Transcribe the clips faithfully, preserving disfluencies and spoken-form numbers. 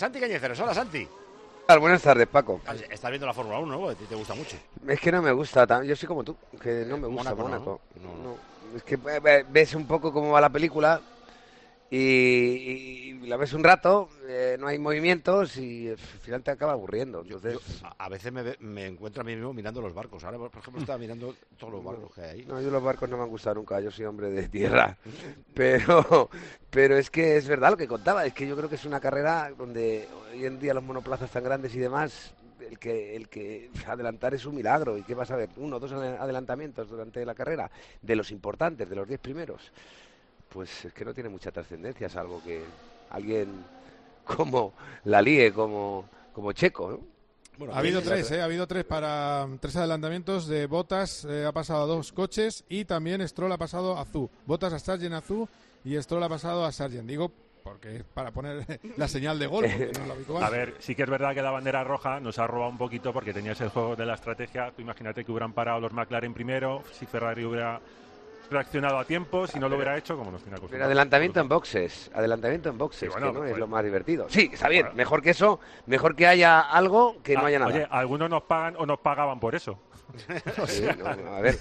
Santi Cañizares, hola Santi. Buenas tardes, Paco. Estás viendo la Fórmula uno, ¿no? A ti te gusta mucho. Es que no me gusta, tan- yo soy como tú, que no me gusta Mónaco, Mónaco. no, no, no. No, es que eh, ves un poco cómo va la película y, y la ves un rato, eh, no hay movimientos y al final te acaba aburriendo. Yo, Entonces, yo a a veces me, ve- me encuentro a mí mismo mirando los barcos. Ahora, por ejemplo, estaba mirando todos los barcos que hay ahí. no, yo los barcos no me han gustado nunca, yo soy hombre de tierra. Pero, pero es que es verdad lo que contaba, es que yo creo que es una carrera donde hoy en día los monoplazas tan grandes y demás, el que, el que adelantar es un milagro. ¿Y qué vas a ver? Uno o dos adelantamientos durante la carrera, de los importantes, de los diez primeros. Pues es que no tiene mucha trascendencia, salvo que alguien como la líe, como, como Checo, ¿no? Bueno, Ha habido tienes- tres, ¿eh? Ha habido tres para tres adelantamientos de Bottas, eh, ha pasado a dos coches y también Stroll ha pasado a Zhou. Bottas a Sargent a Zhou y Stroll ha pasado a Sargent. Digo, porque es para poner la señal de gol, porque no es lo habitual. A ver, sí que es verdad que la bandera roja nos ha robado un poquito porque tenías el juego de la estrategia. Tú imagínate que hubieran parado los McLaren primero, si Ferrari hubiera reaccionado a tiempo, si no lo hubiera hecho, como nos tiene Pero acostumbrado. adelantamiento en boxes, adelantamiento en boxes, Sí, bueno, que no pues- es lo más divertido. Sí, está bien, Bueno. mejor que eso, mejor que haya algo que no Ah, haya nada. Oye, algunos nos pagan o nos pagaban por eso. Sí, no, a ver.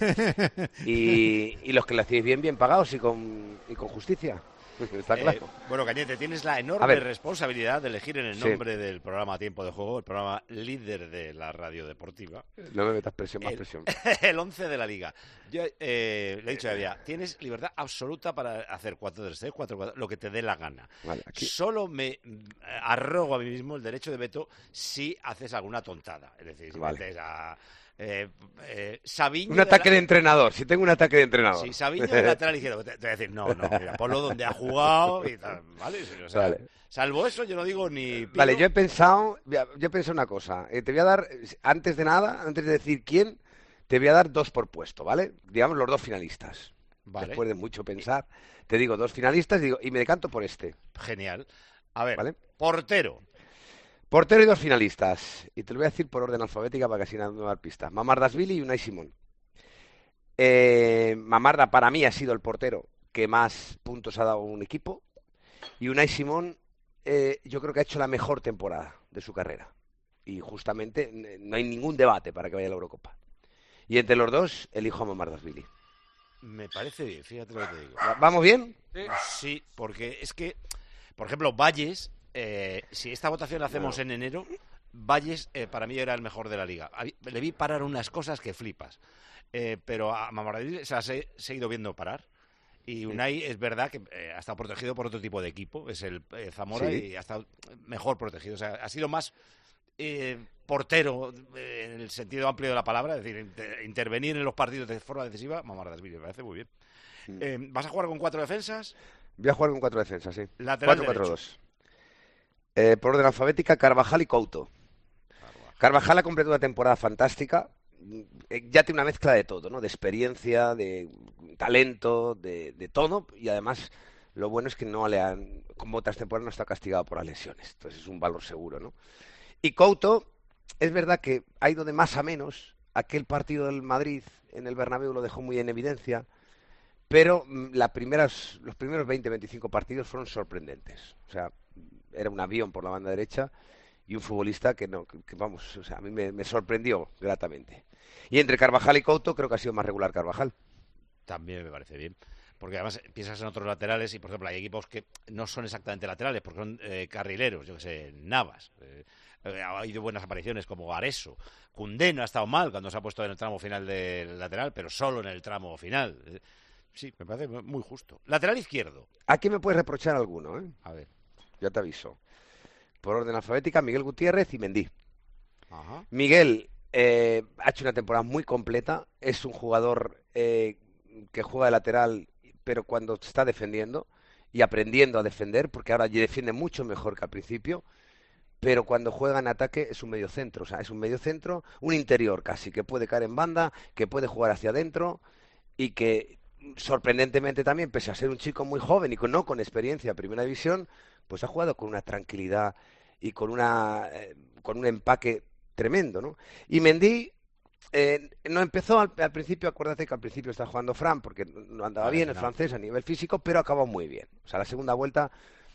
Y, y los que lo hacéis bien, bien pagados y con, y con justicia. Está Eh, claro. bueno, Cañete, tienes la A enorme ver. responsabilidad de elegir en el Sí. nombre del programa Tiempo de Juego, el programa líder de la radio deportiva, No me metas presión, más el- presión. el once de la liga. Yo eh, le he dicho a Evia, tienes libertad absoluta para hacer cuatro tres tres, cuatro cuatro, lo que te dé la gana. Vale, aquí. Solo me mm, arrogo a mí mismo el derecho de veto si haces alguna tontada. Es decir, si Vale. metes a eh, eh, Sabiño Un de ataque la- de entrenador, si tengo un ataque de entrenador. Sí, Sabiño de lateral izquierdo. Te, te voy a decir, no, no, mira, ponlo donde ha jugado y tal, ¿vale? O sea, Vale. salvo eso, yo no digo ni... pido. Vale, yo he pensado, yo he pensado una cosa. Eh, te voy a dar, antes de nada, antes de decir quién, te voy a dar dos por puesto, ¿vale? Digamos los dos finalistas. Vale. Después de mucho pensar, te digo dos finalistas digo, y me decanto por este. Genial. A ver, Vale. portero. Portero y dos finalistas. Y te lo voy a decir por orden alfabética para que así no me dar pistas. Mamardashvili y Unai Simón. Eh, Mamarda para mí ha sido el portero que más puntos ha dado a un equipo. Y Unai Simón eh, yo creo que ha hecho la mejor temporada de su carrera. Y justamente n- no hay ningún debate para que vaya a la Eurocopa. Y entre los dos, elijo a Mamardashvili. Me parece bien, fíjate lo que te digo. ¿Va- ¿Vamos bien? Sí, porque es que, por ejemplo, Valles, eh, si esta votación la hacemos en enero, Valles eh, para mí era el mejor de la liga. Habí- Le vi parar unas cosas que flipas. Eh, pero a Mamardashvili se las he seguido viendo parar. Y Unai es verdad que eh, ha estado protegido por otro tipo de equipo, es el eh, Zamora, Sí. y ha estado mejor protegido. O sea, ha sido más eh, portero eh, en el sentido amplio de la palabra, es decir, inter- intervenir en los partidos de forma decisiva. Mamardashvili, me parece muy bien. Eh, ¿Vas a jugar con cuatro defensas? Voy a jugar con cuatro defensas, sí. Lateral cuatro cuatro derecho. dos. Eh, por orden alfabética, Carvajal y Couto. Carvajal ha completado una temporada fantástica. Eh, Ya tiene una mezcla de todo, ¿no? De experiencia, de talento, de, de todo. Y además, lo bueno es que no le han, como otras temporadas, no está castigado por las lesiones. Entonces es un valor seguro, ¿no? Y Couto, es verdad que ha ido de más a menos. Aquel partido del Madrid en el Bernabéu lo dejó muy en evidencia. Pero mm, la primeras, los primeros veinte veinticinco partidos fueron sorprendentes. O sea, era un avión por la banda derecha y un futbolista que no, que, que, vamos, o sea, a mí me, me sorprendió gratamente. Y entre Carvajal y Couto creo que ha sido más regular Carvajal. También me parece bien. Porque además piensas en otros laterales y, por ejemplo, hay equipos que no son exactamente laterales, porque son eh, carrileros, yo que sé, Navas. Eh, eh, ha habido buenas apariciones como Areso. Koundé no ha estado mal cuando se ha puesto en el tramo final del lateral, pero solo en el tramo final. Eh, sí, me parece muy justo. Lateral izquierdo. Aquí me puedes reprochar alguno, ¿eh? A ver. Ya te aviso. Por orden alfabética, Miguel Gutiérrez y Mendy. Ajá. Miguel eh, ha hecho una temporada muy completa. Es un jugador eh, que juega de lateral, pero cuando está defendiendo y aprendiendo a defender, porque ahora defiende mucho mejor que al principio, pero cuando juega en ataque es un mediocentro, o sea, es un mediocentro, un interior casi, que puede caer en banda, que puede jugar hacia adentro y que sorprendentemente también, pese a ser un chico muy joven y con, no con experiencia en Primera División, pues ha jugado con una tranquilidad y con una eh, con un empaque tremendo, ¿no? Y Mendy eh, no empezó al, al principio, acuérdate que al principio está jugando Fran porque no andaba Vale, bien el no. francés a nivel físico, pero acabó muy bien. O sea, la segunda vuelta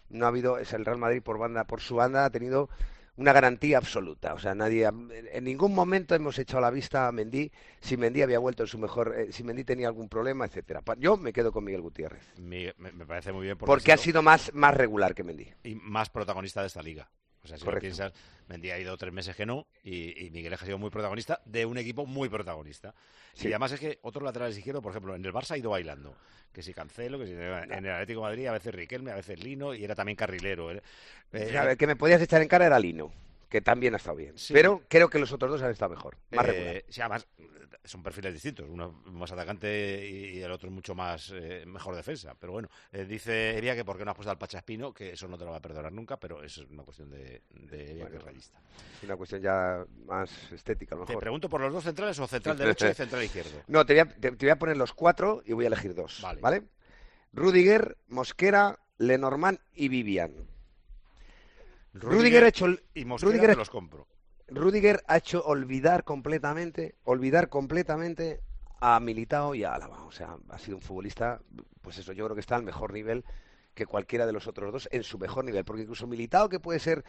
no ha habido, es el Real Madrid por banda, por su banda ha tenido una garantía absoluta. O sea, nadie, en ningún momento hemos echado la vista a Mendy si Mendy había vuelto en su mejor, eh, si Mendy tenía algún problema, etcétera. Yo me quedo con Miguel Gutiérrez. Me, me parece muy bien. Porque, porque ha sido más, más regular que Mendy. Y más protagonista de esta liga. O sea, si Correcto. lo piensas, Mendy ha ido tres meses que no y, y Miguel ha sido muy protagonista de un equipo muy protagonista. Sí. Y además es que otros laterales izquierdos, por ejemplo, en el Barça ha ido bailando. Que si Cancelo, que si en el Atlético de Madrid a veces Riquelme, a veces Lino y era también carrilero. ¿eh? Eh, a ver, que me podías echar en cara era Lino, que también ha estado bien. Sí. Pero creo que los otros dos han estado mejor, más eh, regular. Sí, además son perfiles distintos. Uno más atacante y el otro mucho más eh, mejor defensa. Pero bueno, eh, dice Eria que por qué no has puesto al Pachaspino, que eso no te lo va a perdonar nunca, pero eso es una cuestión de, de Eria, bueno, que es rayista. Una cuestión ya más estética, a lo mejor. Te pregunto por los dos centrales o central derecho y central izquierdo. No, te voy, a, te, te voy a poner los cuatro y voy a elegir dos. Vale. ¿Vale? Rudiger, Mosquera, Lenormand y Vivian. Rudiger, Rudiger ha hecho y Mosquera Rudiger, te los compro. Rudiger ha hecho olvidar completamente, olvidar completamente a Militao y a Álava. O sea, ha sido un futbolista, pues eso, yo creo que está al mejor nivel que cualquiera de los otros dos, en su mejor nivel, porque incluso Militao, que puede ser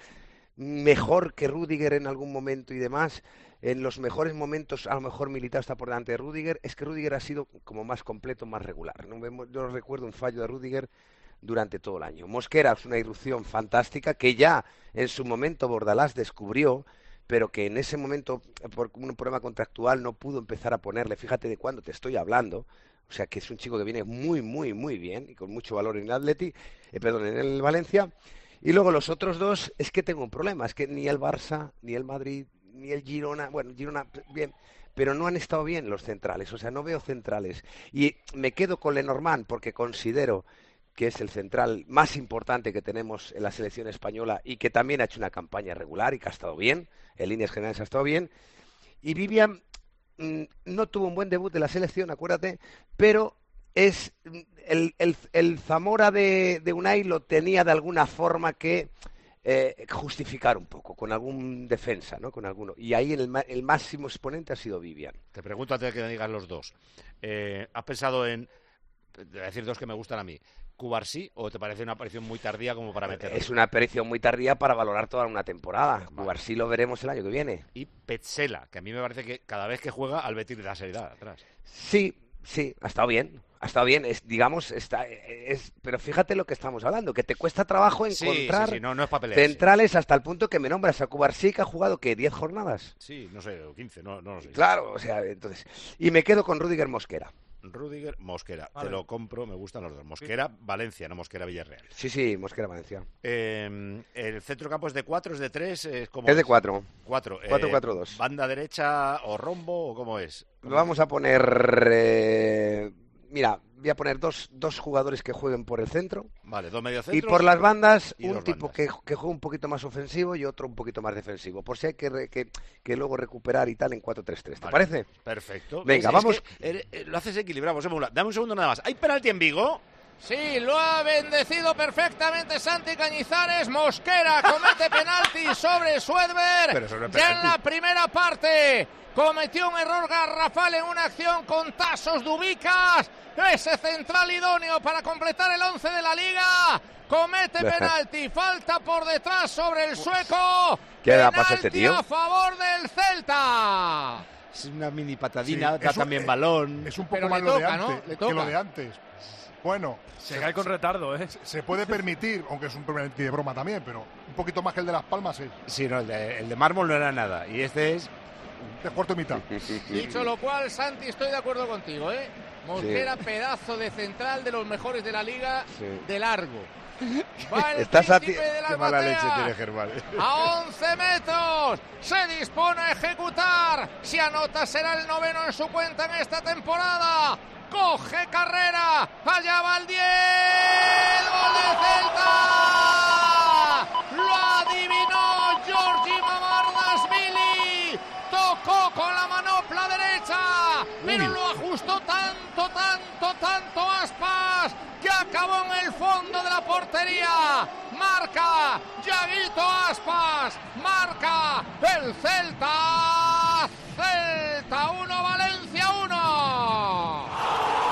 mejor que Rudiger en algún momento y demás, en los mejores momentos a lo mejor Militao está por delante de Rudiger, es que Rudiger ha sido como más completo, más regular. No, yo recuerdo un fallo de Rudiger durante todo el año. Mosquera es una irrupción fantástica que ya en su momento Bordalás descubrió, pero que en ese momento, por un problema contractual, no pudo empezar a ponerle. Fíjate de cuándo te estoy hablando. O sea, que es un chico que viene muy, muy, muy bien y con mucho valor en el Atleti, eh, perdón, en el Valencia. Y luego los otros dos, es que tengo un problema. Es que ni el Barça, ni el Madrid, ni el Girona, bueno, Girona, bien, pero no han estado bien los centrales. O sea, no veo centrales. Y me quedo con Lenormand porque considero que es el central más importante que tenemos en la selección española y que también ha hecho una campaña regular y que ha estado bien, en líneas generales ha estado bien. Y Vivian mmm, no tuvo un buen debut de la selección, acuérdate, pero es el, el, el Zamora de, de Unai lo tenía de alguna forma que eh, justificar un poco, con algún defensa, ¿no? Con alguno. Y ahí el, el máximo exponente ha sido Vivian. Te pregunto antes de que me digas los dos. Eh, ¿Has pensado en, te voy a decir dos que me gustan a mí, Cubarsí, o te parece una aparición muy tardía como para meterlo? Es una aparición muy tardía para valorar toda una temporada. Vale. Cubarsí lo veremos el año que viene. Y Petzela, que a mí me parece que cada vez que juega al Betis le da seriedad atrás. Sí, sí, ha estado bien. Ha estado bien, es, digamos, está, es, pero fíjate lo que estamos hablando, que te cuesta trabajo encontrar sí, sí, sí, no, no es centrales hasta el punto que me nombras a Cubarsí, que ha jugado, ¿qué? ¿diez jornadas? Sí, no sé, o quince, no, no lo sé. Claro, o sea, entonces... Y me quedo con Rudiger Mosquera. Rudiger, Mosquera. Vale. Te lo compro, me gustan los dos. Mosquera, Valencia, no Mosquera, Villarreal. Sí, sí, Mosquera, Valencia. Eh, ¿El centro campo es de cuatro, es de tres? Es, ¿cómo es, es de cuatro. Cuatro. Cuatro, eh, cuatro, dos. ¿Banda derecha o rombo o cómo es? ¿Cómo Lo vamos es? a poner... Eh... Mira, voy a poner dos, dos jugadores que jueguen por el centro. Vale, dos mediocentros. Y por las bandas, y un tipo bandas. Que, que juegue un poquito más ofensivo y otro un poquito más defensivo. Por si hay que, re, que, que luego recuperar y tal en cuatro tres tres. ¿Te vale, parece? Perfecto. Venga, es, vamos. Es que, eh, lo haces equilibrado. Dame un segundo nada más. ¿Hay penalti en Vigo? Sí, lo ha bendecido perfectamente Santi Cañizares. Mosquera comete penalti sobre Suedberg. Pero eso no es ya en la primera parte cometió un error garrafal en una acción con Tasos Dubicas. Ese central idóneo para completar el once de la Liga. Comete penalti, falta por detrás sobre el sueco. ¿Qué da pasa este tío? A favor del Celta. Es una mini patadina, sí, da un, también eh, balón. Es un poco Pero más le lo toca, de antes, ¿no? Le toca. que lo de antes. Bueno, se, se cae con retardo, ¿eh? Se puede permitir, aunque es un penalti de broma también, pero un poquito más que el de Las Palmas es. Sí, no, el de, el de mármol no era nada. Y este es de cuarto y mitad. Dicho lo cual, Santi, estoy de acuerdo contigo, ¿eh? Mosquera, sí. Pedazo de central de los mejores de la liga, sí. de largo. Va el Estás a ti... de las Qué mala leche tiene Germán. A once metros se dispone a ejecutar. Si anota será el noveno en su cuenta en esta temporada. Coge carrera. Allá va el diez. ¡Gol del Celta! Lo adivinó Giorgi Mamardashvili. Tocó con la manopla derecha, pero lo ajustó tanto, tanto, tanto Aspas, que acabó en el fondo de la portería. Marca Yaguito Aspas, marca el Celta. Celta uno, Valencia uno.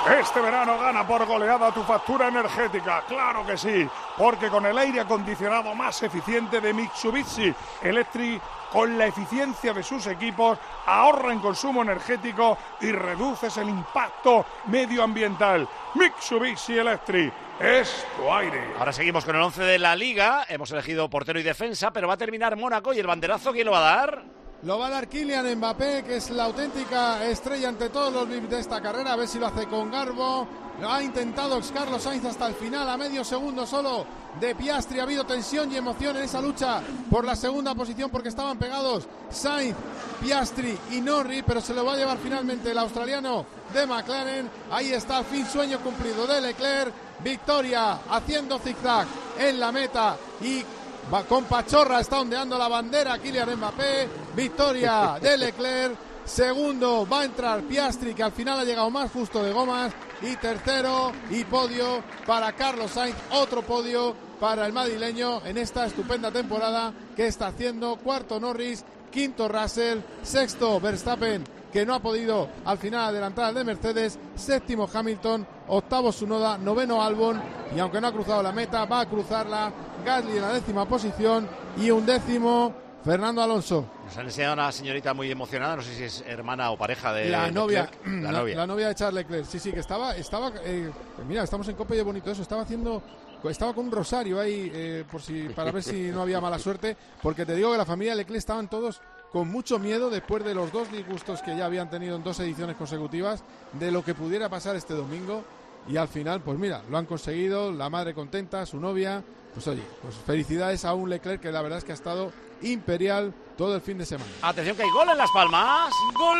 Este verano gana por goleada tu factura energética, claro que sí, porque con el aire acondicionado más eficiente de Mitsubishi Electric, con la eficiencia de sus equipos, ahorra en consumo energético y reduces el impacto medioambiental. Mitsubishi Electric es tu aire. Ahora seguimos con el once de la Liga. Hemos elegido portero y defensa, pero va a terminar Mónaco. ¿Y el banderazo quién lo va a dar? Lo va a dar Kylian Mbappé, que es la auténtica estrella ante todos los V I P de esta carrera. A ver si lo hace con garbo. Lo ha intentado Carlos Sainz hasta el final, a medio segundo solo de Piastri. Ha habido tensión y emoción en esa lucha por la segunda posición, porque estaban pegados Sainz, Piastri y Norris, pero se lo va a llevar finalmente el australiano de McLaren. Ahí está, al fin, sueño cumplido de Leclerc. Victoria haciendo zigzag en la meta y va con pachorra, está ondeando la bandera Kylian Mbappé. Victoria de Leclerc. Segundo va a entrar Piastri, que al final ha llegado más justo de gomas. Y tercero y podio para Carlos Sainz. Otro podio para el madrileño en esta estupenda temporada que está haciendo. Cuarto Norris, quinto Russell, sexto Verstappen, que no ha podido al final adelantar al de Mercedes. Séptimo Hamilton, octavo Tsunoda, noveno Albon, y aunque no ha cruzado la meta, va a cruzarla Gasly en la décima posición, y un décimo Fernando Alonso. Nos han enseñado a una señorita muy emocionada, no sé si es hermana o pareja de la novia, la, la novia, la novia de Charles Leclerc. Sí, sí, que estaba, estaba, eh, mira, estamos en Copa y es bonito eso. Estaba haciendo, estaba con un rosario ahí, eh, por si, para ver si no había mala suerte, porque te digo que la familia Leclerc estaban todos con mucho miedo después de los dos disgustos que ya habían tenido en dos ediciones consecutivas de lo que pudiera pasar este domingo. Y al final, pues mira, lo han conseguido, la madre contenta, su novia. Pues oye, pues felicidades a un Leclerc que la verdad es que ha estado imperial todo el fin de semana. Atención que hay gol en Las Palmas. Gol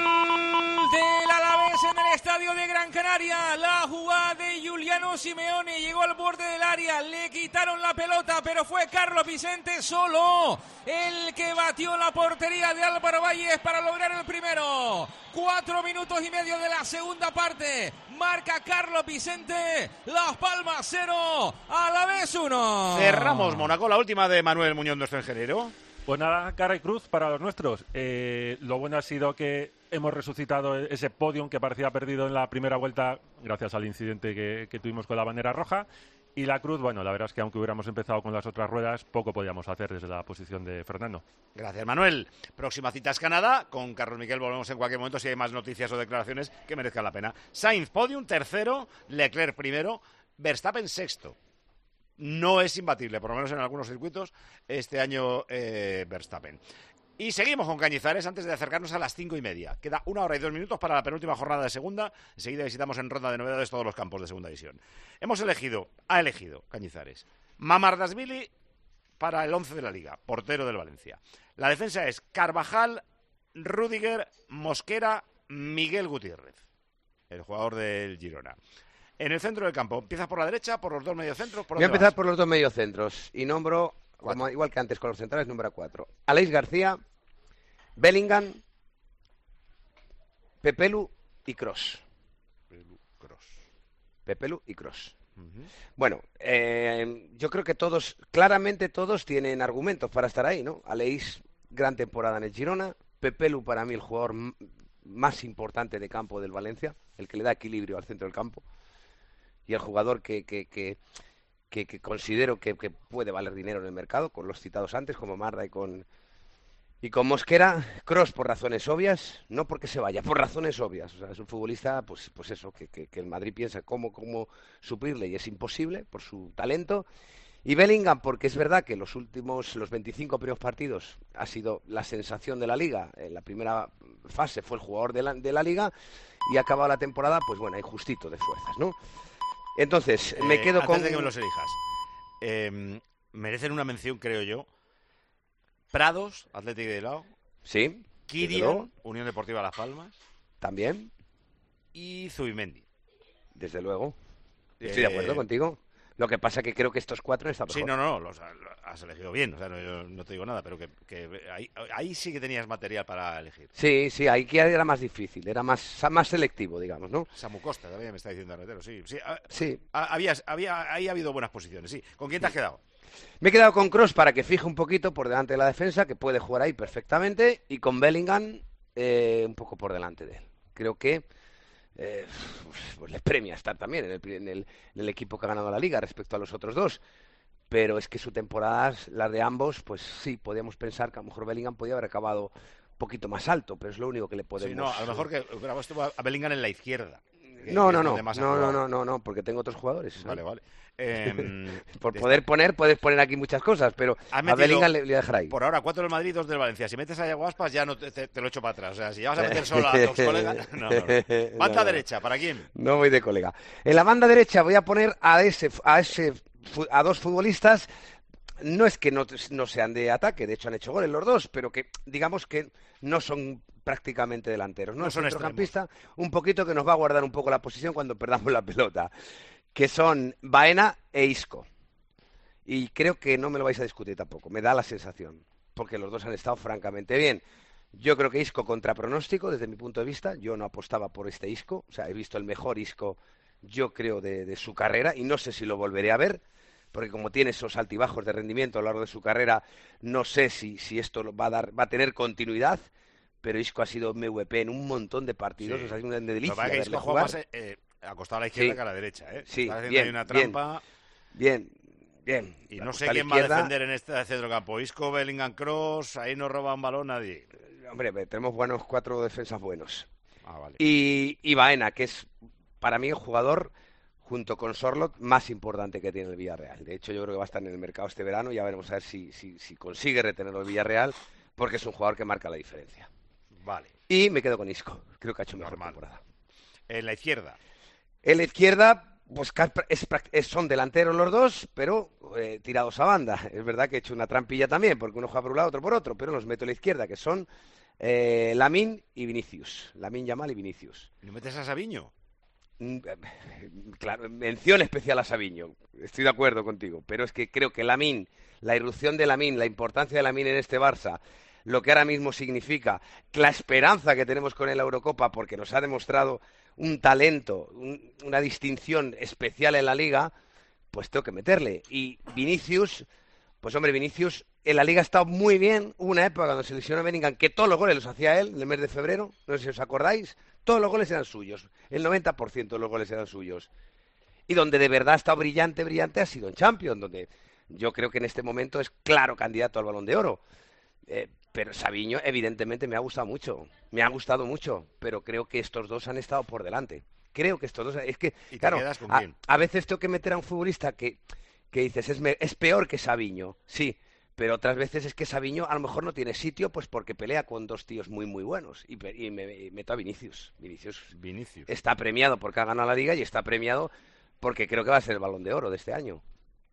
del Alavés en el estadio de Gran Canaria. La jugada de Giuliano Simeone llegó al borde del área, le quitaron la pelota, pero fue Carlos Vicente solo el que batió la portería de Álvaro Valles para lograr el primero. Cuatro minutos y medio de la segunda parte. Marca Carlos Vicente. Las Palmas cero, Alavés uno. Cerramos Mónaco, la última de Manuel Muñoz, nuestro ingeniero. Pues nada, cara y cruz para los nuestros. Eh, lo bueno ha sido que hemos resucitado ese podium que parecía perdido en la primera vuelta gracias al incidente que, que tuvimos con la bandera roja. Y la cruz, bueno, la verdad es que aunque hubiéramos empezado con las otras ruedas, poco podíamos hacer desde la posición de Fernando. Gracias, Manuel. Próxima cita es Canadá. Con Carlos Miquel volvemos en cualquier momento si hay más noticias o declaraciones que merezcan la pena. Sainz podium tercero, Leclerc primero, Verstappen sexto. No es imbatible, por lo menos en algunos circuitos, este año eh, Verstappen. Y seguimos con Cañizares antes de acercarnos a las cinco y media. Queda una hora y dos minutos para la penúltima jornada de segunda. Enseguida visitamos en ronda de novedades todos los campos de segunda división. Hemos elegido, ha elegido Cañizares, Mamardashvili para el once de la Liga, portero del Valencia. La defensa es Carvajal, Rüdiger, Mosquera, Miguel Gutiérrez, el jugador del Girona. En el centro del campo, ¿empiezas por la derecha, por los dos mediocentros? Voy a empezar vas? por los dos mediocentros y nombro, como, igual que antes con los centrales, número cuatro. Aleix García, Bellingham, Pepelu y Kroos. Pepelu, Kroos. Pepelu y Kroos. Uh-huh. Bueno, eh, yo creo que todos, claramente todos tienen argumentos para estar ahí, ¿no? Aleix, gran temporada en el Girona. Pepelu, para mí, el jugador m- más importante de campo del Valencia, el que le da equilibrio al centro del campo. Y el jugador que, que, que, que, que considero que, que puede valer dinero en el mercado, con los citados antes, como Marda y con, y con Mosquera. Kroos por razones obvias, no porque se vaya, por razones obvias. O sea, es un futbolista, pues, pues eso, que, que, que el Madrid piensa cómo, cómo suplirle y es imposible por su talento. Y Bellingham, porque es verdad que los últimos, los veinticinco primeros partidos ha sido la sensación de la Liga. En la primera fase fue el jugador de la, de la Liga y ha acabado la temporada, pues bueno, ahí justito de fuerzas, ¿no? Entonces, me quedo eh, con... Antes de que me los elijas, eh, merecen una mención, creo yo, Prados, Atlético de Bilbao. Sí. Kirian, Unión Deportiva Las Palmas. También. Y Zubimendi. Desde luego. Estoy Eh, de acuerdo contigo. Lo que pasa que creo que estos cuatro están mejor. Sí, no, no, los, los has elegido bien. O sea, no, yo no te digo nada, pero que, que ahí, ahí sí que tenías material para elegir. Sí, sí, ahí que era más difícil, era más, más selectivo, digamos, ¿no? Samu Costa también me está diciendo Arretero, sí. Sí, a, sí. A, había, había, ahí ha habido buenas posiciones, sí. ¿Con quién te has quedado? Me he quedado con Kroos para que fije un poquito por delante de la defensa, que puede jugar ahí perfectamente, y con Bellingham eh, un poco por delante de él. Creo que eh, pues les premia estar también en el, en, el, en el equipo que ha ganado la Liga respecto a los otros dos. Pero es que su temporada, las de ambos, pues sí, podíamos pensar que a lo mejor Bellingham podía haber acabado un poquito más alto, pero es lo único que le podemos... Sí, no, a lo mejor que hubiera puesto a Bellingham en la izquierda. Que, no, que no, no, no, no, no, no, no, porque tengo otros jugadores. Vale, vale. Eh, por poder esta... poner, puedes poner aquí muchas cosas, pero a Bellingham le, le voy a dejar ahí. Por ahora, cuatro del Madrid, dos del Valencia. Si metes a Yago Aspas, ya no te, te, te lo echo para atrás. O sea, si ya vas a meter solo a tus colegas... No, no, no. Banda no, derecha, ¿para quién? No voy de colega. En la banda derecha voy a poner a ese, a ese, a dos futbolistas. No es que no, no sean de ataque, de hecho han hecho goles los dos, pero que digamos que no son prácticamente delanteros, ¿no? No son centrocampista, un poquito que nos va a guardar un poco la posición cuando perdamos la pelota, que son Baena e Isco. Y creo que no me lo vais a discutir tampoco, me da la sensación, porque los dos han estado francamente bien. Yo creo que Isco contra pronóstico, desde mi punto de vista, yo no apostaba por este Isco, o sea, he visto el mejor Isco, yo creo, de, de su carrera, y no sé si lo volveré a ver, porque como tiene esos altibajos de rendimiento a lo largo de su carrera, no sé si, si esto va a dar, va a tener continuidad, pero Isco ha sido M V P en un montón de partidos, sí. O sea, es una delicia verle Isco jugar. Más, eh, acostado a la izquierda sí. que a la derecha, ¿eh? Sí, está haciendo bien, ahí una trampa. Bien, bien. bien. Y no sé quién va a defender en este centrocampo. Isco, Bellingham, Cross, ahí no roba un balón nadie. Hombre, tenemos buenos cuatro defensas buenos. Ah, vale. Y, y Baena, que es para mí el jugador, junto con Sorloth, más importante que tiene el Villarreal. De hecho, yo creo que va a estar en el mercado este verano. Ya veremos a ver si, si, si consigue retenerlo el Villarreal, porque es un jugador que marca la diferencia. Vale. Y me quedo con Isco. Creo que ha hecho mejor Normal. temporada. En la izquierda. En la izquierda, pues es, es, son delanteros los dos, pero eh, tirados a banda. Es verdad que he hecho una trampilla también, porque uno juega por un lado, otro por otro, pero los meto en la izquierda, que son eh, Lamine y Vinicius. Lamine Yamal y Vinicius. ¿Y no metes a Savinho? Claro, mención especial a Savinho, estoy de acuerdo contigo, pero es que creo que Lamine, la irrupción de Lamine, la importancia de Lamine en este Barça, lo que ahora mismo significa, la esperanza que tenemos con él en la Eurocopa, porque nos ha demostrado un talento, un, una distinción especial en la Liga, pues tengo que meterle. Y Vinicius, pues hombre, Vinicius en la Liga ha estado muy bien. Hubo una época cuando se lesionó Bellingham que todos los goles los hacía él en el mes de febrero, no sé si os acordáis. Todos los goles eran suyos, el noventa por ciento de los goles eran suyos. Y donde de verdad ha estado brillante, brillante ha sido en Champions, donde yo creo que en este momento es claro candidato al Balón de Oro. Eh, pero Savinho evidentemente me ha gustado mucho, me ha gustado mucho, pero creo que estos dos han estado por delante. Creo que estos dos, es que, ¿Y te claro, quedas con a, quién? a veces tengo que meter a un futbolista que, que dices, es, me, es peor que Savinho, sí, pero otras veces es que Savinho a lo mejor no tiene sitio pues porque pelea con dos tíos muy muy buenos y, y me y meto a Vinicius. Vinicius. Vinicius. Está premiado porque ha ganado la Liga y está premiado porque creo que va a ser el Balón de Oro de este año.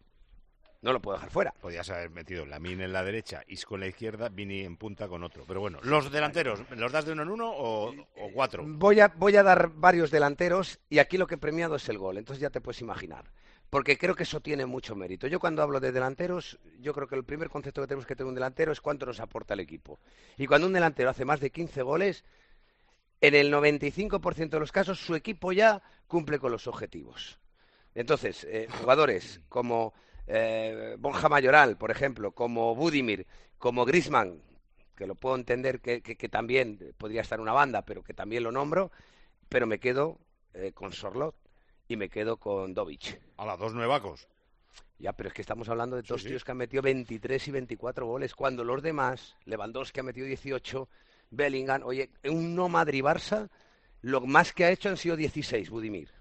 No lo puedo dejar fuera. Podías haber metido Lamine en la derecha, Isco en la izquierda, Vini en punta con otro. Pero bueno, los delanteros, ¿los das de uno en uno o, o cuatro? Voy a, voy a dar varios delanteros y aquí lo que he premiado es el gol. Entonces ya te puedes imaginar. Porque creo que eso tiene mucho mérito. Yo cuando hablo de delanteros, yo creo que el primer concepto que tenemos que tener un delantero es cuánto nos aporta el equipo. Y cuando un delantero hace más de quince goles, en el noventa y cinco por ciento de los casos su equipo ya cumple con los objetivos. Entonces, eh, jugadores como eh, Borja Mayoral, por ejemplo, como Budimir, como Griezmann, que lo puedo entender que, que, que también podría estar en una banda, pero que también lo nombro, pero me quedo eh, con Sorloth. Y me quedo con Dovic. A las dos nuevacos. Ya, pero es que estamos hablando de dos sí, tíos sí. que han metido veintitrés y veinticuatro goles, cuando los demás, Lewandowski ha metido dieciocho, Bellingham, oye, un no Madrid-Barça, lo más que ha hecho han sido dieciséis, Budimir.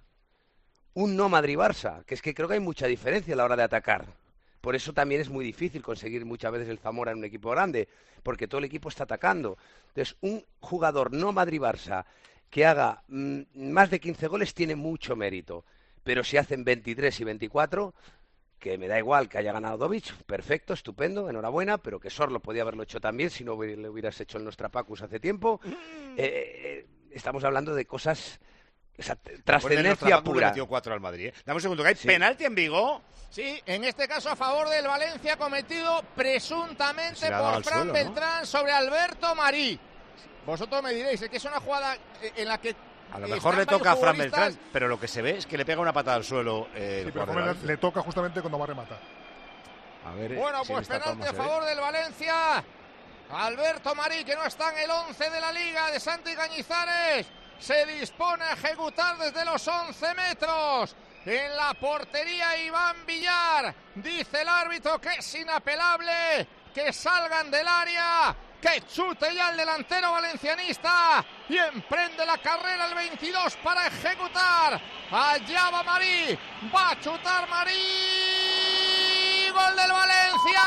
Un no Madrid-Barça, que es que creo que hay mucha diferencia a la hora de atacar. Por eso también es muy difícil conseguir muchas veces el Zamora en un equipo grande, porque todo el equipo está atacando. Entonces, un jugador no Madrid-Barça que haga mmm, más de quince goles tiene mucho mérito, pero si hacen veintitrés y veinticuatro, que me da igual que haya ganado Dovic, perfecto, estupendo, enhorabuena, pero que Sorloth podía haberlo hecho también si no le hubieras hecho el Nostrapacus hace tiempo. Eh, eh, estamos hablando de cosas, o sea, trascendencia pura. Le metió cuatro al Madrid, ¿eh? Dame un segundo, que hay Sí. penalti en Vigo. Sí, en este caso a favor del Valencia, cometido presuntamente Se le ha dado por al Fran suelo, ¿no? Beltrán sobre Alberto Marí. Vosotros me diréis, es que es una jugada en la que A lo mejor le toca a Fran Beltrán, pero lo que se ve es que le pega una patada al suelo. Eh, Sí, el pero jugador le, de le toca justamente cuando va a rematar. A ver, Bueno, si pues esta penalti toma a se ve. favor del Valencia. Alberto Marí, que no está en el once de la Liga, de Santi Cañizares. se dispone a ejecutar desde los once metros. En la portería Iván Villar, dice el árbitro que es inapelable, que salgan del área, que chute ya el delantero valencianista y emprende la carrera el veintidós para ejecutar. Allá va Marí, va a chutar Marí, gol del Valencia,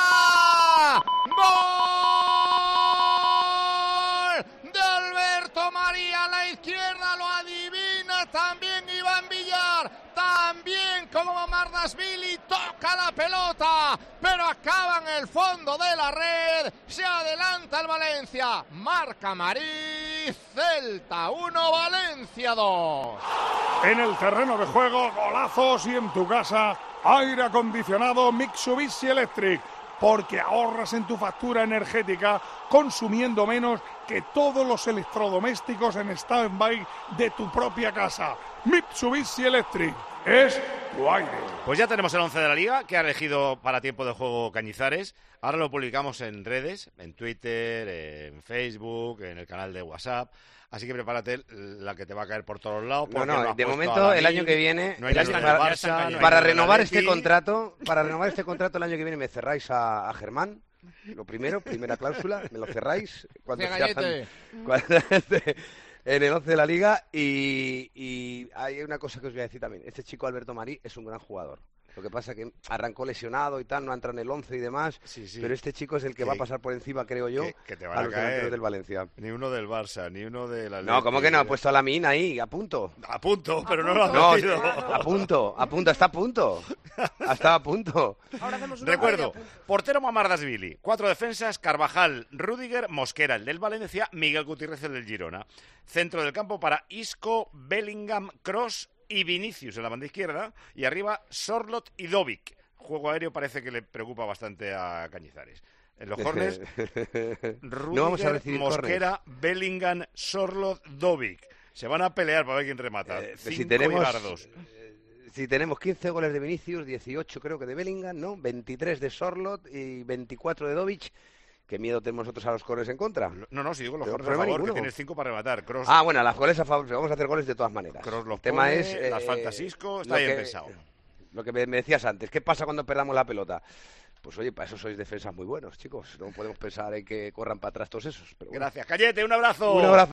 gol de Alberto Marí a la izquierda, lo adivina también Iván Villar, también como Mardasvili toca la pelota, pero acaba en el fondo de la red, se adelanta el Valencia, marca Marí, Celta uno, Valencia dos. En el terreno de juego, golazos, y en tu casa, aire acondicionado Mitsubishi Electric, porque ahorras en tu factura energética consumiendo menos que todos los electrodomésticos en stand-by de tu propia casa. Mitsubishi Electric es tu aire. Pues ya tenemos el once de la Liga, que ha elegido para tiempo de juego Cañizares. Ahora lo publicamos en redes, en Twitter, en Facebook, en el canal de WhatsApp. Así que prepárate la que te va a caer por todos lados. No, no, de momento el año que viene, no hay el año, para, Barça, no para renovar este contrato, para renovar este contrato el año que viene me cerráis a, a Germán. Lo primero, primera cláusula, me lo cerráis cuando se hagan, cuando, en el once de la Liga. Y, y hay una cosa que os voy a decir también. Este chico Alberto Marí es un gran jugador. Lo que pasa que arrancó lesionado y tal, no entra en el once y demás, sí, sí. Pero este chico es el que, que va a pasar por encima, creo yo, que, que te van a a los caer. delanteros del Valencia. Ni uno del Barça, ni uno de la... No, ¿cómo que no? Ha puesto a Lamine ahí, a punto. A punto, pero a no punto. lo ha metido. No, a punto, a punto, está a punto. Está a punto. Ahora hacemos una Recuerdo, portero Mamardasvili, cuatro defensas, Carvajal, Rüdiger, Mosquera, el del Valencia, Miguel Gutiérrez, el del Girona. Centro del campo para Isco, Bellingham, Kroos y Vinicius en la banda izquierda. Y arriba, Sorloth y Dovic. Juego aéreo parece que le preocupa bastante a Cañizares. En los corners, Rüdiger, no vamos a Mosquera, corners. Bellingham, Sorloth, Dovic. Se van a pelear para ver quién remata. Eh, Cinco si tenemos, Ibardos. Eh, si tenemos quince goles de Vinicius, dieciocho creo que de Bellingham, ¿no? veintitrés de Sorloth y veinticuatro de Dovic. ¿Qué miedo tenemos nosotros a los goles en contra? No, no, si digo los goles a favor, ninguno. Que tienes cinco para rematar. Kroos, ah, bueno, las goles a favor, vamos a hacer goles de todas maneras. Kroos los El tema pone, es... Eh, las faltas Isco, está bien que, pensado. Lo que me decías antes, ¿qué pasa cuando perdamos la pelota? Pues oye, para eso sois defensas muy buenos, chicos. No podemos pensar en que corran para atrás todos esos. Pero bueno. Gracias, Cayete, un abrazo. Un abrazo.